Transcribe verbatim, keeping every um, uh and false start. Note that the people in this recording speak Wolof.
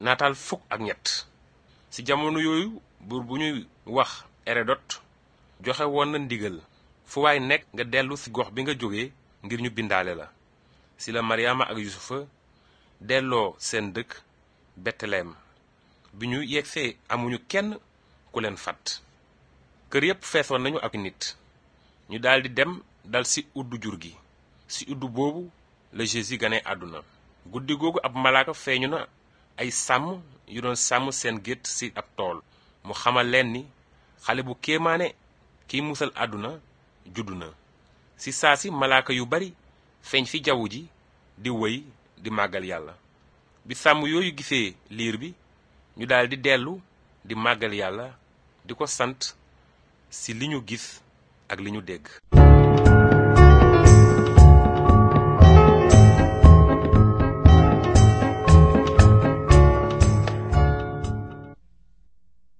naataal fukk ak ñett. ci jamono yooyu buur bu ñuy wax Hérodot joxe woon na ndigal fu waay nekk nga dellu ci gox bi nga jóge ngir ñu bindaale la. ci la Maryaama ak Yusufa delloo seen dëkk Betlehem. bi ñu yegsee amuñu kenn ku leen fat. kër yépp feesoon nañu ak nit. ñu daldi dem dal ci uddu jur gi. ci uddu boobu la Jésus gane àdduna. guddi googu ab malaaka feeñu na ay sàmm yu doon sàmm seen gétt ci ab tool. mu xamal leen ni xale bu kéemaane kiy musal àdduna juddu na. ci saa si malaaka yu bari feeñ fi jaww ji di wëy di màggal yàlla. bi sàmm yooyu gisee liir bi ñu daldi dellu di màggal yàlla di ko sant ci li ñu gis ak li ñu dégg.